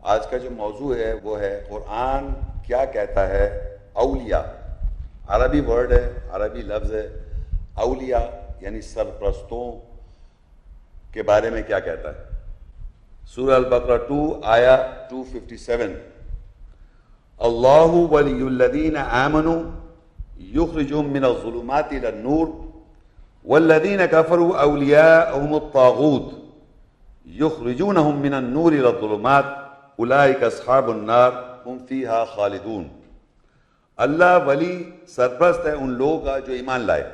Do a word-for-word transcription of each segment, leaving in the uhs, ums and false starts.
آج کا جو موضوع ہے وہ ہے قرآن کیا کہتا ہے اولیاء. عربی ورڈ ہے، عربی لفظ ہے. اولیاء یعنی سرپرستوں کے بارے میں کیا کہتا ہے. سورہ البقرہ ٹو آیا ٹو ففٹی سیون. اللہ ولی الذین آمنوا یخرجهم من الظلمات الى النور والذین کفروا اولیاءهم الطاغوت یخرجونهم من النور الى الظلمات اولئک اصحاب النار هم فیہا خالدون. اللہ ولی سرپرست ہے ان لوگوں کا جو ایمان لائے،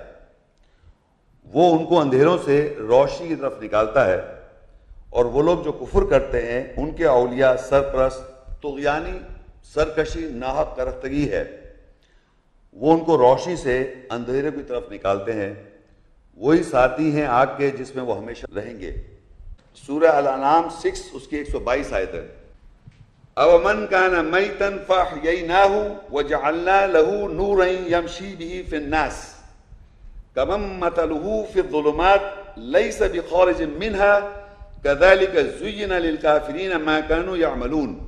وہ ان کو اندھیروں سے روشنی کی طرف نکالتا ہے، اور وہ لوگ جو کفر کرتے ہیں ان کے اولیاء سرپرست طغیانی سرکشی ناحق کرختگی ہے، وہ ان کو روشنی سے اندھیرے کی طرف نکالتے ہیں. وہی ساتھی ہیں آگ کے جس میں وہ ہمیشہ رہیں گے. سورہ الانعام سکس اس کی ایک سو بائیس آیت ہے. اومن کان میتا فاحییناہ وجعلنا لہ نورا یمشی بہ فی الناس کمن مثلہ فی الظلمات لیس بخارج منہا کذالک زین للکافرین ما کانوا یعملون.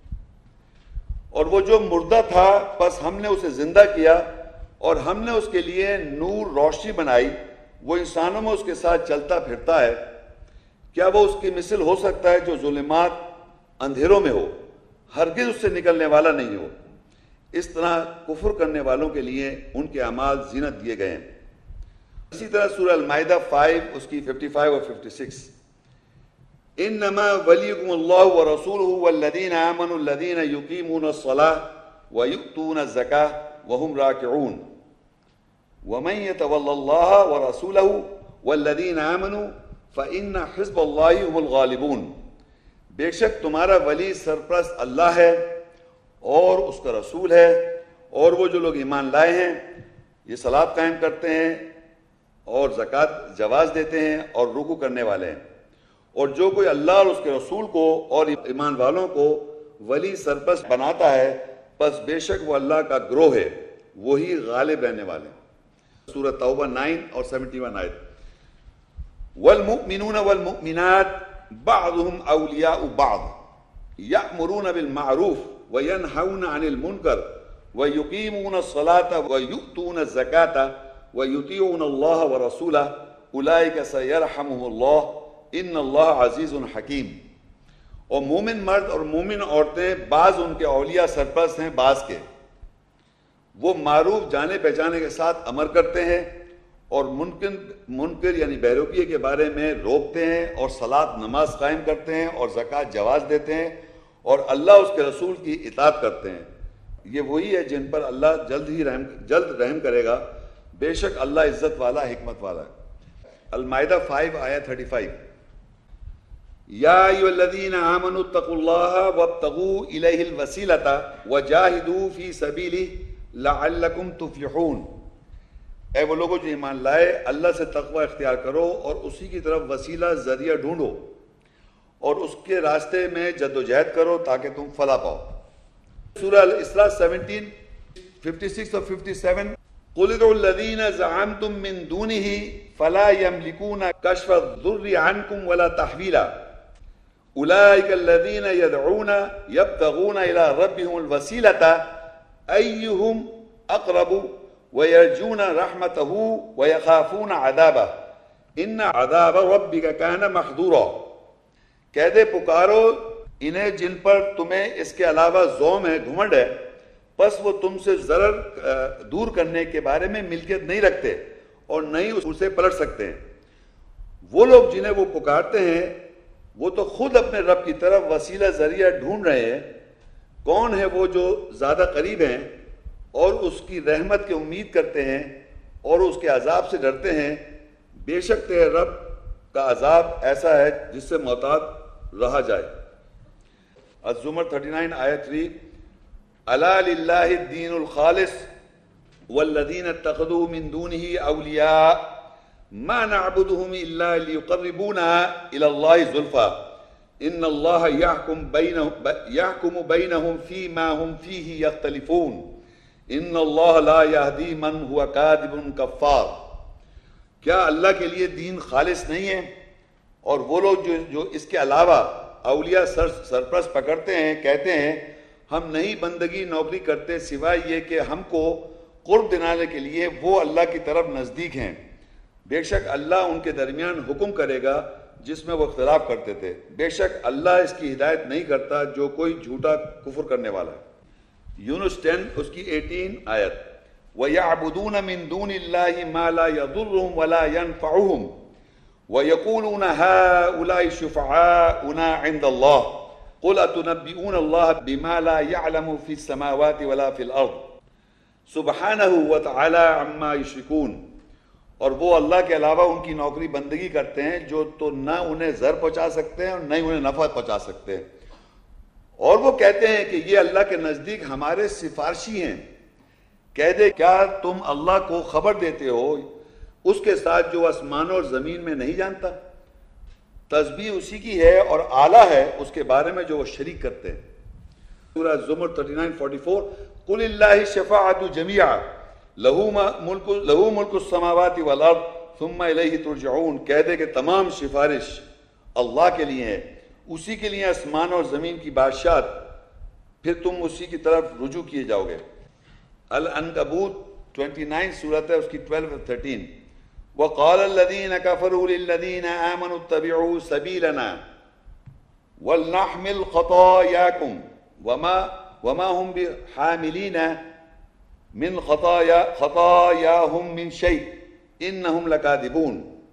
اور وہ جو مردہ تھا پس ہم نے اسے زندہ کیا اور ہم نے اس کے لیے نور روشنی بنائی، وہ انسانوں میں اس کے ساتھ چلتا پھرتا ہے. کیا وہ اس کی مثل ہو سکتا ہے جو ظلمات اندھیروں میں ہو، ہرگز اس سے نکلنے والا نہیں ہو. اس طرح کفر کرنے والوں کے لیے ان کے اعمال زینت دیے گئے ہیں. اسی طرح سورہ المائدہ فائیو اس کی ففٹی فائیو اور ففٹی سکس. انما ولیکم اللہ ورسولہ والذین آمنوا الذین یقیمون الصلاة ویؤتون الزکاة وهم راکعون ومن یتول اللہ ورسولہ والذین آمنوا فإن حزب اللہ هم الغالبون. بے شک تمہارا ولی سرپرست اللہ ہے اور اس کا رسول ہے، اور وہ جو لوگ ایمان لائے ہیں یہ صلاۃ قائم کرتے ہیں اور زکوٰۃ جواز دیتے ہیں اور رکوع کرنے والے ہیں. اور جو کوئی اللہ اور اس کے رسول کو اور ایمان والوں کو ولی سرپرست بناتا ہے پس بے شک وہ اللہ کا گروہ ہے، وہی غالب رہنے والے ہیں. سورہ توبہ نائن اور سیونٹی ون آیت. والمؤمنون والمؤمنات بعضهم اولیاء بعض یأمرون بالمعروف وینہون عن المنکر ویقیمون الصلاة ویؤتون الزکاة ویطیعون اللہ ورسولہ اولئک سیرحمهم اللہ ان اللہ عزیز حکیم. اور مومن مرد اور مومن عورتیں بعض ان کے اولیاء سرپرست ہیں بعض کے. وہ معروف جانے پہچانے کے ساتھ امر کرتے ہیں اور منکر منکر یعنی بہروپیے کے بارے میں روکتے ہیں، اور صلاۃ نماز قائم کرتے ہیں اور زکوٰۃ جواز دیتے ہیں، اور اللہ اس کے رسول کی اطاعت کرتے ہیں. یہ وہی ہے جن پر اللہ جلد ہی رحم جلد رحم کرے گا. بے شک اللہ عزت والا حکمت والا ہے. المائدہ فائیو آیا تھرٹی فائیو. یا ایھا الذین آمنوا اتقوا اللہ وابتغوا الیہ الوسیلۃ وجاہدوا فی سبیلہ لعلکم تفلحون. اے وہ لوگوں جو ایمان لائے، اللہ سے تقوی اختیار کرو اور اسی کی طرف وسیلہ ذریعہ ڈھونڈو اور اس کے راستے میں جد و جہد کرو تاکہ تم فلاح پاؤ. سورہ الاسراء سیونٹین ففٹی سکس اور ففٹی سیون. قل ادعوا الذین زعمتم من دونہ فلا یملکون کشف الضر عنکم ولا تحویلا اولئک الذین یدعون یبتغون الی ربہم الوسیلۃ ایہم اقرب وَيَرْجُونَ رَحْمَتَهُ وَيَخَافُونَ عَذَابَهُ إِنَّ عَذَابَ رَبِّكَ كَانَ مَحْذُورًا. کہہ دے پکارو انہیں جن پر تمہیں اس کے علاوہ زوم ہے، گھمنڈ ہے، پس وہ تم سے ضرر دور کرنے کے بارے میں ملکیت نہیں رکھتے اور نہ ہی اسے پلٹ سکتے ہیں. وہ لوگ جنہیں وہ پکارتے ہیں وہ تو خود اپنے رب کی طرف وسیلہ ذریعہ ڈھونڈ رہے ہیں. کون ہے وہ جو زیادہ قریب ہیں اور اس کی رحمت کی امید کرتے ہیں اور اس کے عذاب سے ڈرتے ہیں. بے شک تیرے رب کا عذاب ایسا ہے جس سے محتاط رہا جائے. الزمر تھرٹی نائن آیت تھری. الا للہ الدین الخالص والذین اتخذوا من دونہ اولیاء ما نعبدهم الا لیقربونا الی اللہ زلفی ان اللہ یحکم بینہم یحکم بینہم فیما ہم فیہ یختلفون ان اللہ لا یہدی من ہوا کاذب کفار. کیا اللہ کے لیے دین خالص نہیں ہے؟ اور وہ لوگ جو جو اس کے علاوہ اولیاء سر سرپرست پکڑتے ہیں، کہتے ہیں ہم نہیں بندگی نوکری کرتے سوائے یہ کہ ہم کو قرب دلانے کے لیے وہ اللہ کی طرف نزدیک ہیں، بے شک اللہ ان کے درمیان حکم کرے گا جس میں وہ اختلاف کرتے تھے، بے شک اللہ اس کی ہدایت نہیں کرتا جو کوئی جھوٹا کفر کرنے والا ہے۔ یونس ٹین اس کی اٹھارہ آیت، وَيَعْبُدُونَ مِن دُونِ اللَّهِ مَا لَا يَضُرُّهُمْ وَلَا يَنفَعُهُمْ وَيَقُولُونَ هَؤُلَاءِ شُفَعَاؤُنَا عِندَ اللَّهِ قُلْ أَتُنَبِّئُونَ اللَّهَ بِمَا لَا يَعْلَمُ فِي السَّمَاوَاتِ وَلَا فِي الْأَرْضِ سُبْحَانَهُ وَتَعَالَى عَمَّا يُشْرِكُونَ۔ اور وہ اللہ کے علاوہ ان کی نوکری بندگی کرتے ہیں جو تو نہ انہیں ضر پہنچا سکتے ہیں اور نہ ہی انہیں نفع پہنچا سکتے ہیں، اور وہ کہتے ہیں کہ یہ اللہ کے نزدیک ہمارے سفارشی ہیں۔ کہہ دے کیا تم اللہ کو خبر دیتے ہو اس کے ساتھ جو آسمانوں اور زمین میں نہیں جانتا؟ تسبیح اسی کی ہے اور اعلیٰ ہے اس کے بارے میں جو وہ شریک کرتے ہیں۔ سورہ زمر انتیس چوالیس، قل اللہ شفاعت جمیعا لہو ملک لہو ملک السماوات والارض ثم الیہ ترجعون، کہہ دے کہ تمام سفارش اللہ کے لیے ہے، اسی کے لیے آسمان اور زمین کی بادشاہت، پھر تم اسی کی طرف رجوع کیے جاؤ گے۔ العنکبوت انیس سورت ہے، اس کی بارہ اور تیرہ، وقال الذین کفروا للذین آمنوا اتبعوا سبیلنا ولنحمل خطایاکم وما وما هم بحاملین من خطایا خطایاہم من شیء انہم لکاذبون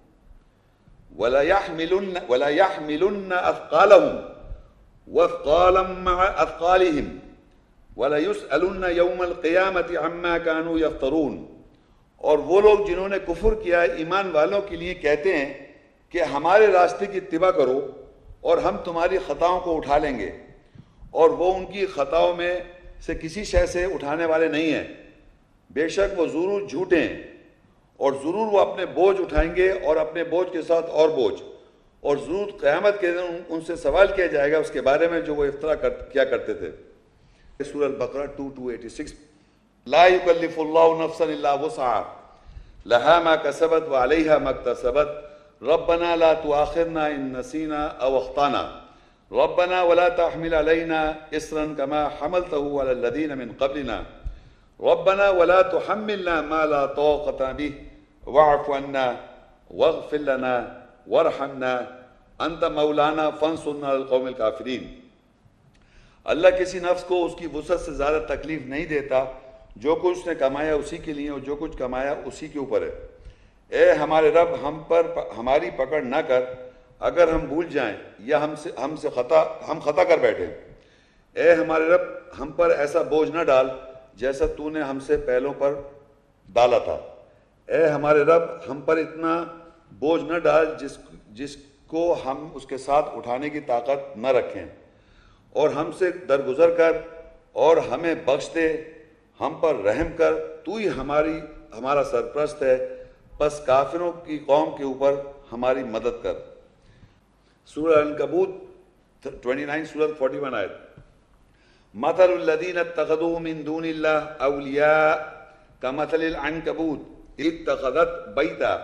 ولا يحملن ولا يحملن اثقالهم واثقالا مع اثقالهم ولا يسألن يوم القیامة عما كانوا يفترون۔ اور وہ لوگ جنہوں نے کفر کیا ایمان والوں کے لیے کہتے ہیں کہ ہمارے راستے کی اتباع کرو اور ہم تمہاری خطاؤں کو اٹھا لیں گے، اور وہ ان کی خطاؤں میں سے کسی شے سے اٹھانے والے نہیں ہیں، بے شک وہ ضرور جھوٹے ہیں، اور ضرور وہ اپنے بوجھ اٹھائیں گے اور اپنے بوجھ کے ساتھ اور بوجھ، اور ضرور قیامت کے دن ان سے سوال کیا جائے گا اس کے بارے میں جو وہ افترا کر کیا کرتے تھے۔ سورہ البقرہ دو سو چھیاسی، لا یکلف اللہ نفسا الا وسعها لها ما کسبت وعلیہا ما اکتسبت ربنا لا تؤاخذنا ان نسینا او اخطانا ربنا ولا تحمل علینا اصرا كما حملته على الذین من قبلنا ربنا ولا تحملنا ما لا طاقة به واعف عنا واغفر لنا وارحمنا انت مولانا فانصرنا على القوم الكافرین۔ اللہ کسی نفس کو اس کی وسعت سے زیادہ تکلیف نہیں دیتا، جو کچھ اس نے کمایا اسی کے لیے اور جو کچھ کمایا اسی کے اوپر ہے۔ اے ہمارے رب ہم پر ہماری پکڑ نہ کر اگر ہم بھول جائیں یا ہم سے ہم سے خطا ہم خطا کر بیٹھے، اے ہمارے رب ہم پر ایسا بوجھ نہ ڈال جیسا تو نے ہم سے پہلوں پر ڈالا تھا، اے ہمارے رب ہم پر اتنا بوجھ نہ ڈال جس جس کو ہم اس کے ساتھ اٹھانے کی طاقت نہ رکھیں، اور ہم سے درگزر کر اور ہمیں بخش دے، ہم پر رحم کر، تو ہی ہماری ہمارا سرپرست ہے، پس کافروں کی قوم کے اوپر ہماری مدد کر۔ سورہ العنکبوت انیس سورت اکتالیس آیت، مثل الذین اتخذوا من دون اللہ اولیاء کمثل العنکبوت اتخذت بیتا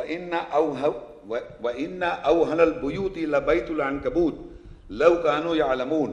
وَإِنَّ أَوْهَنَ الْبُيُوتِ لَبَيْتُ الْعَنْكَبُوتِ لَوْ كَانُوا يَعْلَمُونَ۔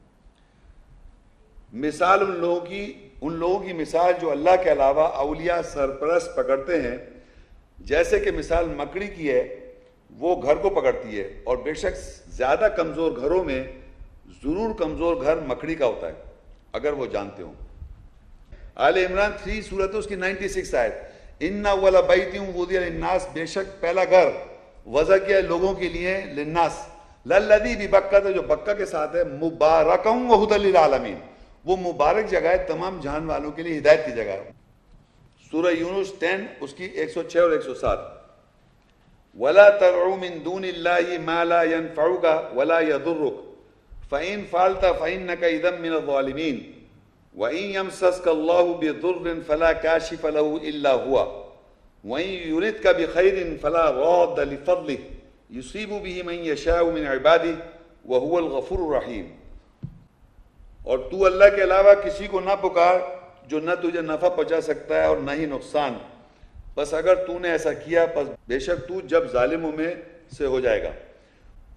مثال ان لوگوں کی ان لوگوں کی مثال جو اللہ کے علاوہ اولیاء سرپرست پکڑتے ہیں، جیسے کہ مثال مکڑی کی ہے، وہ گھر کو پکڑتی ہے، اور بے شک زیادہ کمزور گھروں میں ضرور کمزور گھر مکڑی کا ہوتا ہے اگر وہ جانتے ہوں۔ آل عمران تین سورت اس کی چھیانوے آیت، ان اول بیت وضع للناس، بے شک پہلا گھر وضع کیا ہے لوگوں کے لیے، للناس، للذی ببکہ، جو بکہ کے ساتھ ہے، مبارکا وہدی للعالمین، وہ مبارک جگہ ہے تمام جہان والوں کے لیے ہدایت کی جگہ ہے۔ سورہ یونس دس اس کی ایک سو چھ اور ایک سو سات، ولا تدع من دون اللہ ما لا ينفعك ولا يضرك فإن فعلت فإنك إذا من الظالمین وَإِن يَمْسَسْكَ اللَّهُ بِضُرٍّ فَلَا كَاشِفَ لَهُ إِلَّا هُوَ وَإِن يُرِدْكَ بِخَيْرٍ فَلَا رَادَّ لِفَضْلِهِ يُصِيبُ بِهِ مَن يَشَاءُ مِنْ عِبَادِهِ وَهُوَ الْغَفُورُ الرَّحِيمُ۔ اور تو اللہ کے علاوہ کسی کو نہ پکار جو نہ تجھے نفع پہنچا سکتا ہے اور نہ ہی نقصان، بس اگر تو نے ایسا کیا پس بے شک تو جب ظالموں میں سے ہو جائے گا،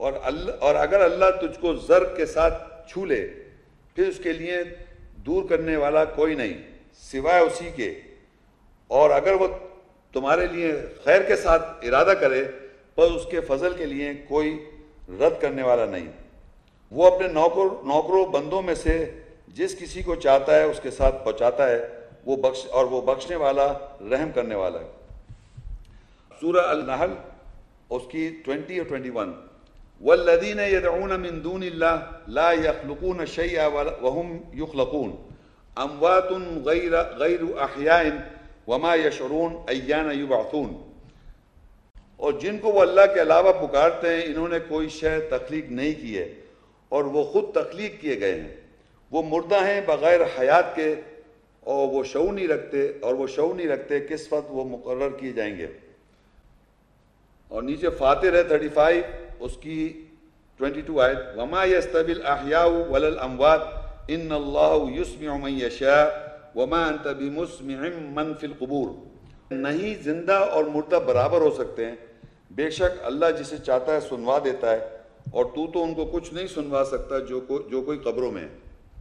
اور اللہ اور اگر اللہ تجھ کو ضرب کے ساتھ چھو لے پھر اس کے لیے دور کرنے والا کوئی نہیں سوائے اسی کے، اور اگر وہ تمہارے لیے خیر کے ساتھ ارادہ کرے پر اس کے فضل کے لیے کوئی رد کرنے والا نہیں۔ وہ اپنے نوکر نوکروں بندوں میں سے جس کسی کو چاہتا ہے اس کے ساتھ پہنچاتا ہے، وہ بخش اور وہ بخشنے والا رحم کرنے والا ہے۔ سورہ النحل اس کی بیس اور اکیس، والذین یدعون من دون اللہ لا یخلقون شیئا وهم یخلقون اموات غیر غیر احیاء وما یشعرون ایان یبعثون، اور جن کو وہ اللہ کے علاوہ پکارتے ہیں انہوں نے کوئی شے تخلیق نہیں کی ہے اور وہ خود تخلیق کیے گئے ہیں، وہ مردہ ہیں بغیر حیات کے اور وہ شعور نہیں رکھتے اور وہ شعور نہیں رکھتے کس وقت وہ مقرر کیے جائیں گے۔ اور نیچے فاتر ہے پینتیس اس کی بائیس آیت، وما یستوی الاحیاء ولا الاموات ان اللہ یسمع من یشاء وما انت بمسمع من فی القبور، نہیں زندہ اور مردہ برابر ہو سکتے ہیں، بے شک اللہ جسے چاہتا ہے سنوا دیتا ہے اور تو تو ان کو کچھ نہیں سنوا سکتا جو کو جو کوئی قبروں میں ہے۔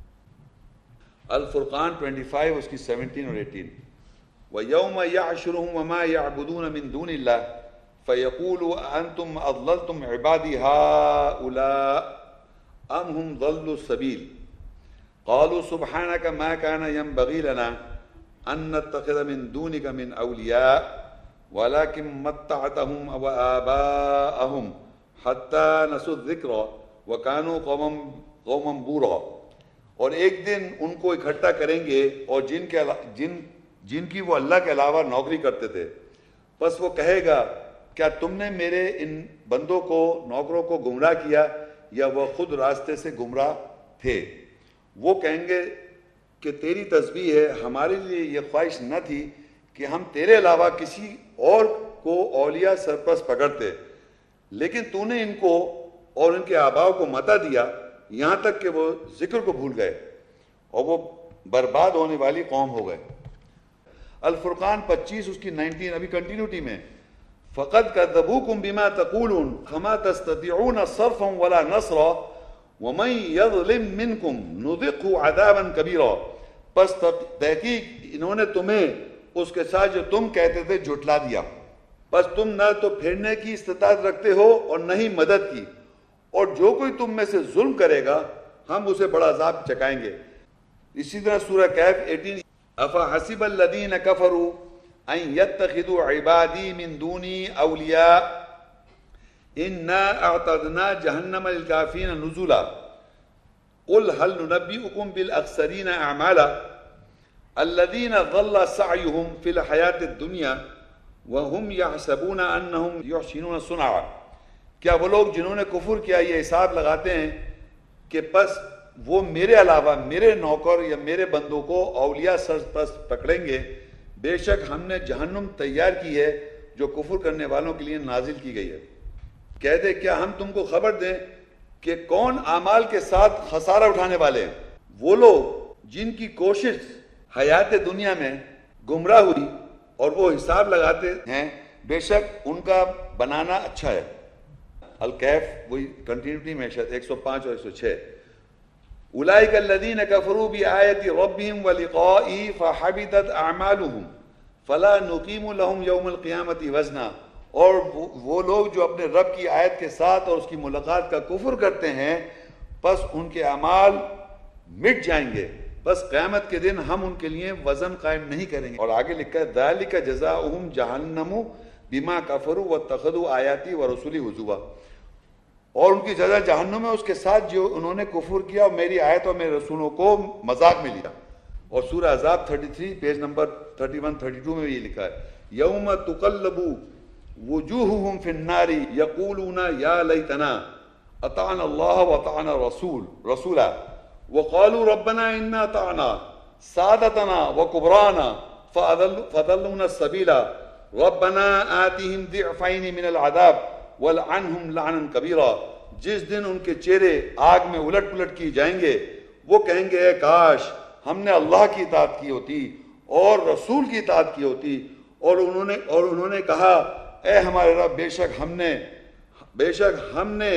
الفرقان پچیس اس کی سترہ اور اٹھارہ، وَيَوْمَ يَحْشُرُهُمْ وَمَا يَعْبُدُونَ مِن دُونِ اللَّهِ فَيَقُولُ أَأَنْتُمْ أَضْلَلْتُمْ عِبَادِي هَؤُلَاءِ أَمْ هُمْ ضَلُّوا السَّبِيلَ قَالُوا سُبْحَانَكَ مَا كَانَ يَنبَغِي لَنَا أَن نَّتَّخِذَ مِن دُونِكَ مِنْ أَوْلِيَاءَ وَلَكِن مَّتَّعْتَهُمْ وَآبَاءَهُمْ حَتَّى نَسُوا الذِّكْرَ وَكَانُوا قَوْمًا قَوْمًا بُورًا، اور ایک دن ان کو اکٹھا کریں گے اور جن کے جن جن کی وہ اللہ کے علاوہ نوکری کرتے تھے، بس وہ کہے گا کیا تم نے میرے ان بندوں کو نوکروں کو گمراہ کیا یا وہ خود راستے سے گمراہ تھے؟ وہ کہیں گے کہ تیری تسبیح ہے، ہمارے لیے یہ خواہش نہ تھی کہ ہم تیرے علاوہ کسی اور کو اولیاء سرپرست پکڑتے، لیکن تو نے ان کو اور ان کے آباؤں کو متا دیا یہاں تک کہ وہ ذکر کو بھول گئے اور وہ برباد ہونے والی قوم ہو گئے۔ الفرقان پچیس اس کی نائنٹین ابھی کنٹینیوٹی میں، فَقَدْ كَذَّبُوكُمْ بِمَا تَقُولُونَ فَمَا تَسْتَطِيعُونَ صَرْفًا وَلَا نَصْرًا وَمَنْ يَظْلِمْ مِنْكُمْ نُذِقْهُ عَذَابًا كَبِيرًا، پس تحقیق انہوں نے تمہیں اس کے ساتھ جو تم کہتے تھے جھٹلا دیا، بس تم نہ تو پھیرنے کی استطاعت رکھتے ہو اور نہ ہی مدد کی، اور جو کوئی تم میں سے ظلم کرے گا ہم اسے بڑا عذاب چکائیں گے۔ اسی طرح سورہ کہف اٹھارہ، افحسب الذین کفروا ان یتخذوا عبادی من دونی اولیاء انا اعتدنا جہنم للکافرین نزلا قل هل ننبئکم بالاخسرین اعمالا الذین ضل سعیهم فی الحیاۃ الدنیا وهم یحسبون انہم یحسنون صنعا، کیا وہ لوگ جنہوں نے کفر کیا یہ حساب لگاتے ہیں کہ پس وہ میرے علاوہ میرے نوکر یا میرے بندوں کو اولیاء سرپرست پکڑیں گے؟ بے شک ہم نے جہنم تیار کی ہے جو کفر کرنے والوں کے لیے نازل کی گئی ہے۔ کہہ دے کیا ہم تم کو خبر دیں کہ کون اعمال کے ساتھ خسارہ اٹھانے والے ہیں؟ وہ لوگ جن کی کوشش حیات دنیا میں گمراہ ہوئی اور وہ حساب لگاتے ہیں، بے شک ان کا بنانا اچھا ہے۔ الکہف وہی کنٹینیوٹی میں شاید ایک سو پانچ اور ایک سو چھ، اولئک الذین کفروا بآیات ربہم ولقائہ فحبطت اعمالہم فلا نقیم لہم یوم القیامۃ وزنا، اور وہ لوگ جو اپنے رب کی آیت کے ساتھ اور اس کی ملاقات کا کفر کرتے ہیں پس ان کے اعمال مٹ جائیں گے، بس قیامت کے دن ہم ان کے لیے وزن قائم نہیں کریں گے۔ اور آگے لکھا ہے ذالک جزاؤہم جہنم بما کفروا واتخذوا آیاتی ورسولی ہزوا، اور ان کی جزا جہنم ہے اس کے ساتھ جو انہوں نے کفر کیا اور میری آیت اور میرے رسولوں کو مذاق میں لیا۔ اور سورہ احزاب تینتیس پیج نمبر اکتیس بائیس میں بھی یہ لکھا ہے یوم تقلب وجوہہم فی النار یقولون یا لیتنا اطعنا اللہ واطعنا رسول رسولا وقالوا ربنا انا اطعنا سادتنا وکبرانا فضلونا السبیل ربنا آتهم ضعفین من العذاب وَلْعَنْهُمْ لَعْنًا كَبِيرًا، جس دن ان کے چہرے آگ میں الٹ پلٹ کی جائیں گے، وہ کہیں گے اے کاش ہم نے اللہ کی اطاعت کی ہوتی اور رسول کی اطاعت کی ہوتی، اور انہوں نے اور انہوں نے کہا اے ہمارے رب بے شک ہم نے بے شک ہم نے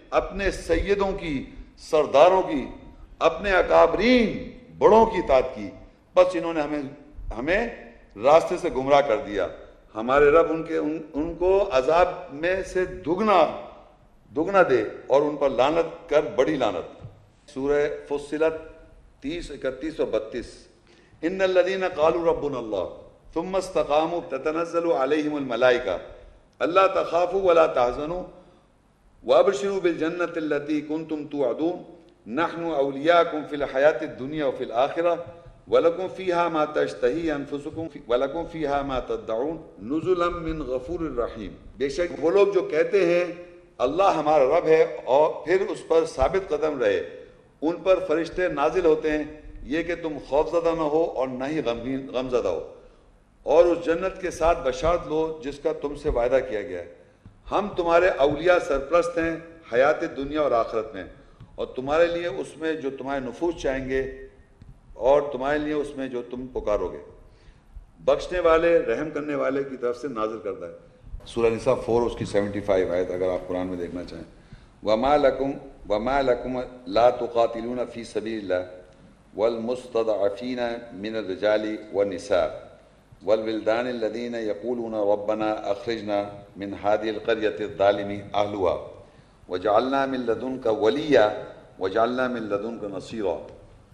اپنے سیدوں کی، سرداروں کی، اپنے اکابرین بڑوں کی اطاعت کی، بس انہوں نے ہمیں ہمیں راستے سے گمراہ کر دیا۔ ہمارے رب ان کے ان, ان کو عذاب میں سے دگنا دگنا دے اور ان پر لعنت کر بڑی لعنت۔ سورہ فصلت تیس اکتیس اور بتیس۔ ان الذین قالوا ربنا اللہ ثم استقاموا تتنزل علیہم الملائکہ الا تخافوا ولا تحزنوا وابشروا بالجنة التي كنتم توعدون نحن اولیاءکم فی الحیاۃ الدنیا وفی الآخرہ وَلَكُمْ فِيهَا مَا تَشْتَهِي أَنفُسُكُمْ وَلَكُمْ فِيهَا مَا تَدَّعُونَ نُزُلًا مِّن غَفُورٍ رَحِيمٍ۔ بے شک وہ لوگ جو کہتے ہیں اللہ ہمارا رب ہے اور پھر اس پر ثابت قدم رہے، ان پر فرشتے نازل ہوتے ہیں یہ کہ تم خوفزدہ نہ ہو اور نہ ہی غمگین غمزدہ ہو، اور اس جنت کے ساتھ بشارت لو جس کا تم سے وعدہ کیا گیا ہے۔ ہم تمہارے اولیاء سرپرست ہیں حیات دنیا اور آخرت میں، اور تمہارے لیے اس میں جو تمہارے نفوس چاہیں گے اور تمہارے لیے اس میں جو تم پکارو گے، بخشنے والے رحم کرنے والے کی طرف سے نازل کرتا ہے۔ سورہ نساء فور اس کی سیونٹی فائیو آیت اگر آپ قرآن میں دیکھنا چاہیں۔ وَمَا لَكُمْ وَمَا لَكُمْ لَا تُقَاتِلُونَ فِي سَبِيلِ اللَّهِ وَالْمُسْتَضْعَفِينَ مِنَ الرِّجَالِ وَالنِّسَاءِ وَالْوِلْدَانِ الَّذِينَ يَقُولُونَ رَبَّنَا أَخْرِجْنَا مِنْ هَذِهِ الْقَرْيَةِ الظَّالِمِ أَهْلُهَا وَجَعَلْنَا مِنْ لَدُنْكَ وَلِيًّا وَجَعَلْنَا مِنْ لَدُنْكَ نَصِيرًا۔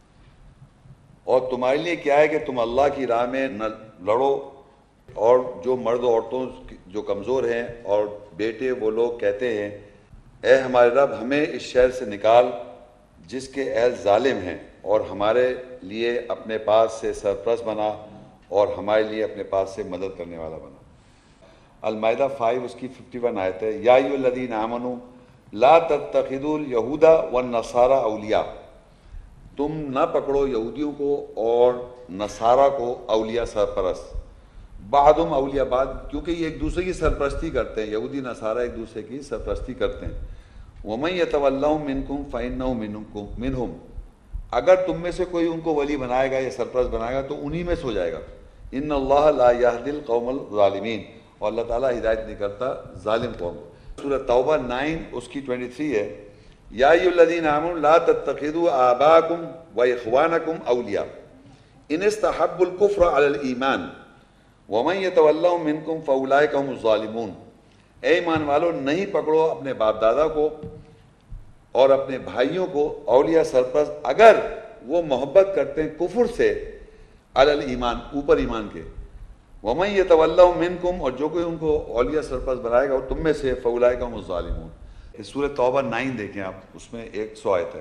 اور تمہارے لیے کیا ہے کہ تم اللہ کی راہ میں نہ لڑو، اور جو مرد و عورتوں جو کمزور ہیں اور بیٹے وہ لوگ کہتے ہیں اے ہمارے رب ہمیں اس شہر سے نکال جس کے اہل ظالم ہیں، اور ہمارے لیے اپنے پاس سے سرپرست بنا اور ہمارے لیے اپنے پاس سے مدد کرنے والا بنا۔ المائدہ فائیو اس کی ففٹی ون آیت ہے۔ یا ایھا الذین آمنوا لا تتخذوا اليہود والنصارى اولیاء، تم نہ پکڑو یہودیوں کو اور نصارہ کو اولیاء سرپرست، بعضهم اولیاء بعض، کیونکہ یہ ایک دوسرے کی سرپرستی کرتے ہیں، یہودی نصارہ ایک دوسرے کی سرپرستی کرتے ہیں۔ وَمَن يَتَوَلَّهُم مِّنكُمْ فَإِنَّهُ مِنكُم مِّنْهُمْ، اگر تم میں سے کوئی ان کو ولی بنائے گا یا سرپرست بنائے گا تو انہی میں سے ہو جائے گا۔ ان اللہ لا يهدي القوم الظالمین، اور اللہ تعالیٰ ہدایت نہیں کرتا ظالم قوم کو۔ سورہ توبہ نائن اس کی ٹوئنٹی تھری ہے۔ یا ایھا الذین آمنوا لا تتخذوا آباءکم واخوانکم اولیاء ان استحبوا الکفر علی الایمان ومن یتولہم منکم فاولئک هم الظالمون۔ اے ایمان والو، نہیں پکڑو اپنے باپ دادا کو اور اپنے بھائیوں کو اولیاء سرپرست اگر وہ محبت کرتے ہیں کفر سے، علی الایمان اوپر ایمان کے، ومن یتولہم منکم اور جو کوئی ان کو اولیاء سرپرست بنائے گا اور تم میں سے، فاولئک هم الظالمون۔ سورہ توبہ نائن دیکھیں آپ، اس میں ایک سو آیت ہے،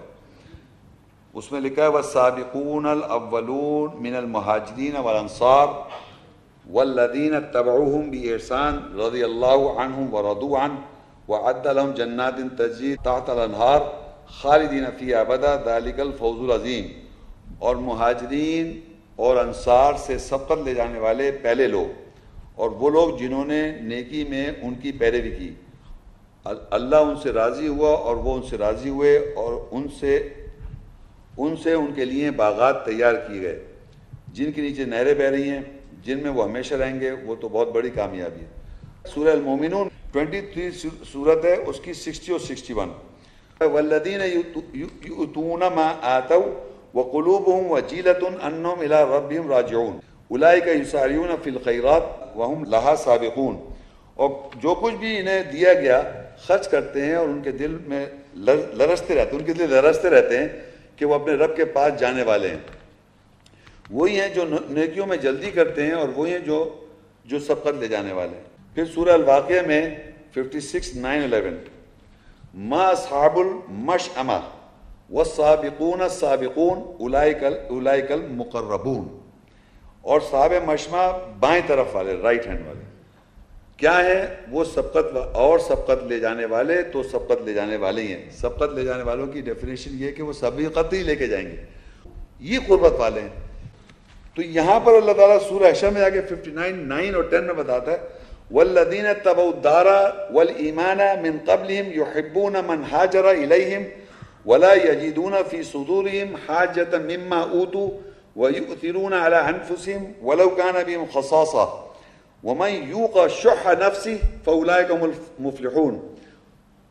اس میں لکھا ہے والسابقون الاولون من المہاجرین والانصار والذین اتبعوہم بإحسان رضی اللہ عنہم ورضوا عنہ وأعد لهم جنات تجری تحت الانہار خالدین فیہا ابدا ذلک الفوز العظیم۔ اور مہاجرین اور انصار سے سبقت لے جانے والے پہلے لوگ، اور وہ لوگ جنہوں نے نیکی میں ان کی پیروی کی، اللہ ان سے راضی ہوا اور وہ ان سے راضی ہوئے، اور ان سے ان سے ان کے لیے باغات تیار کیے گئے جن کے نیچے نہریں بہہ رہی ہیں، جن میں وہ ہمیشہ رہیں گے، وہ تو بہت بڑی کامیابی ہے۔ سورہ المومنون ٹوئنٹی تھری سورت ہے، اس کی سکسٹی اور سکسٹی ون۔ والذین یؤتون ما آتوا وقلوبهم وجیلۃ انہم الی ربہم راجعون اولئک یسارعون فی الخیرات وہم لہا سابقون۔ اور جو کچھ بھی انہیں دیا گیا خرچ کرتے ہیں اور ان کے دل میں لرزتے رہتے ہیں، ان کے دل لرزتے رہتے ہیں کہ وہ اپنے رب کے پاس جانے والے ہیں۔ وہی ہیں جو نیکیوں میں جلدی کرتے ہیں، اور وہی ہیں جو جو سبقت لے جانے والے ہیں۔ پھر سورہ الواقعہ میں ففٹی سکس نائن الیون، ما اصحاب المشأمہ والسابقون السابقون اولئک اولئک المقربون۔ اور صحاب مشمع بائیں طرف والے، رائٹ ہینڈ والے کیا ہے؟ وہ سبقت اور سبقت لے جانے والے تو سبقت لے جانے والے ہی ہیں۔ سبقت لے جانے والوں کی ڈیفینیشن یہ ہے کہ وہ سبقت ہی لے کے جائیں گے، یہ قربت والے ہیں۔ تو یہاں پر اللہ تعالیٰ سورہ حشر میں آگے ففٹی نائن نائن اور ٹین میں بتاتا ہے والذین اتبعوا الدار والایمان من قبلہم یحبون من ہاجر الیہم ولا یجدون فی صدورہم حاجۃ مما اوتوا ویؤثرون علی انفسہم ولو کان بہم خصاصہ ومن یوق شح نفسہ فاولئک هم المفلحون۔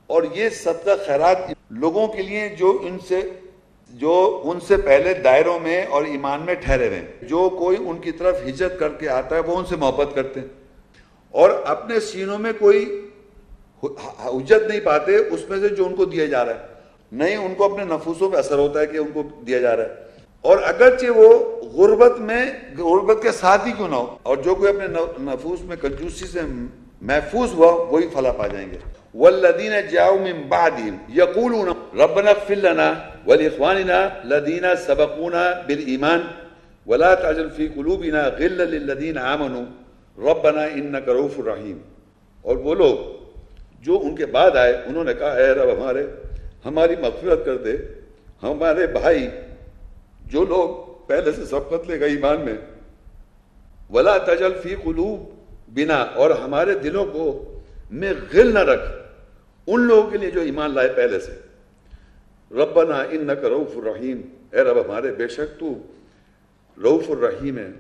اور یہ صدقہ خیرات لوگوں کے لیے جو ان سے جو ان سے پہلے دائروں میں اور ایمان میں ٹھہرے ہوئے ہیں. جو کوئی ان کی طرف ہجرت کر کے آتا ہے وہ ان سے محبت کرتے ہیں اور اپنے سینوں میں کوئی حجت نہیں پاتے اس میں سے جو ان کو دیا جا رہا ہے. نہیں ان کو اپنے نفوسوں پہ اثر ہوتا ہے کہ ان کو دیا جا رہا ہے. اور اگرچہ وہ غربت میں غربت کے ساتھ ہی کیوں نہ ہو, اور جو کوئی اپنے نفوس میں کنجوسی سے محفوظ ہوا وہی فلاح پا جائیں گے. والذین جاؤوا من بعدهم یقولون ربنا اغفر لنا ولاخواننا الذین سبقونا بالایمان ولا تجعل فی قلوبنا غلا للذین آمنوا ربنا انک رؤوف رحیم. اور وہ لوگ جو ان کے بعد آئے انہوں نے کہا اے رب ہمارے ہماری مغفرت کر دے, ہمارے بھائی جو لوگ پہلے سے سبقت لے گئے ایمان میں, ولا تجعل فی قلوبنا اور ہمارے دلوں کو میں غل نہ رکھ ان لوگوں کے لیے جو ایمان لائے پہلے سے. ربنا انک رؤوف الرحیم, اے رب ہمارے بے شک تو رؤوف الرحیم ہے.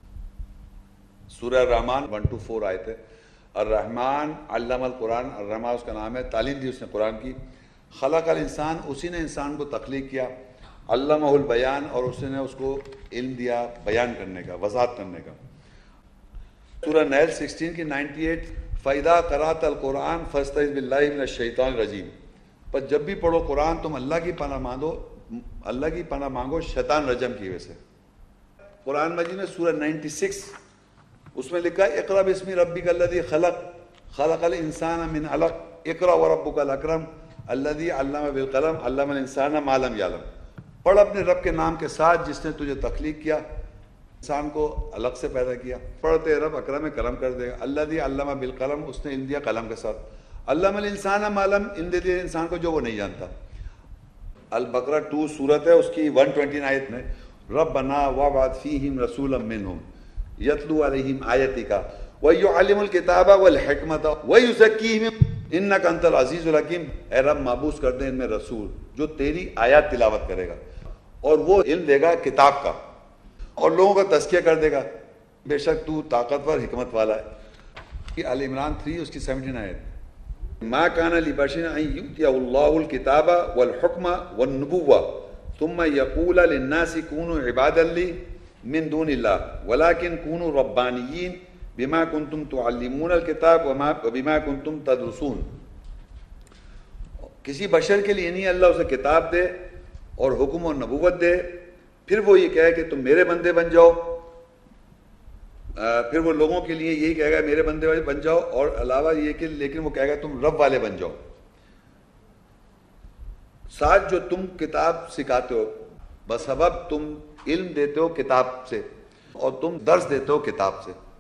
سورہ الرحمن ون ٹو فور آئے تھے. الرحمن علم القرآن, الرحمن اس کا نام ہے, تعلیم دی اس نے قرآن کی. خلق الانسان, اسی نے انسان کو تخلیق کیا. علمہ البیان, اور اس نے اس کو علم دیا بیان کرنے کا, وضاحت کرنے کا. سورہ نیل سکسٹین کی نائنٹی ایٹ, فَإِذَا قَرَأْتَ الْقُرْآنَ فَاسْتَعِذْ بِاللَّهِ مِنَ الشَّيْطَانِ الرَّجِيمِ. پر جب بھی پڑھو قرآن تم اللہ کی پناہ مانگو, اللہ کی پناہ مانگو شیطان رجم کی وجہ سے. قرآن مجید میں سورہ نائنٹی سکس اس میں لکھا ہے اقرأ بِاسْمِ رَبِّكَ الَّذِي خَلَقَ خَلَقَ الْإِنسَانَ مِنْ عَلَقٍ اقرأ وَرَبُّكَ الْأَكْرَمُ الَّذِي عَلَّمَ بِالْقَلَمِ عَلَّمَ الْإِنسَانَ مَا لَمْ يَعْلَمْ. پڑھ اپنے رب کے نام کے ساتھ جس نے تجھے تخلیق کیا, انسان کو الگ سے پیدا کیا. پڑھتے رب اکرم کرم کر دے گا. الذی علم بالقلم, اس نے علم دیا قلم کے ساتھ. علم الانسان ما لم, علم دے دیا انسان کو جو وہ نہیں جانتا. البقرہ ٹو سورت ہے, اس کی ون ٹوینٹی آیت میں ربنا وابعث فیہم رسولا منہم یتلو علیہم آیتک ویعلم الکتاب والحکمت ویزکیہم انک انت العزیز الحکیم. اے رب مابوس کر دے ان میں رسول جو تیری آیات تلاوت کرے گا اور وہ علم دے گا کتاب کا اور لوگوں کا تزکیہ کر دے گا. بے شک تو طاقتور حکمت والا ہے. کہ آل عمران تھری اس کی سیونٹین آیت. ما کان لبشر ان یؤتیہ اللہ الکتاب والحکم والنبوہ ثم یقول للناس کونوا عبادا لی من دون اللہ ولکن کونوا ربانیین بما کنتم تعلمون الکتاب وبما کنتم تدرسون. کسی بشر کے لیے نہیں اللہ اسے کتاب دے اور حکم و نبوت دے, پھر وہ یہ کہے کہ تم میرے بندے بن جاؤ, پھر وہ لوگوں کے لیے یہی کہے گا میرے بندے بن جاؤ, اور علاوہ یہ کہ لیکن وہ کہے گا تم رب والے بن جاؤ. ساتھ جو تم کتاب سکھاتے ہو بسبب تم علم دیتے ہو کتاب سے اور تم درس دیتے ہو کتاب سے.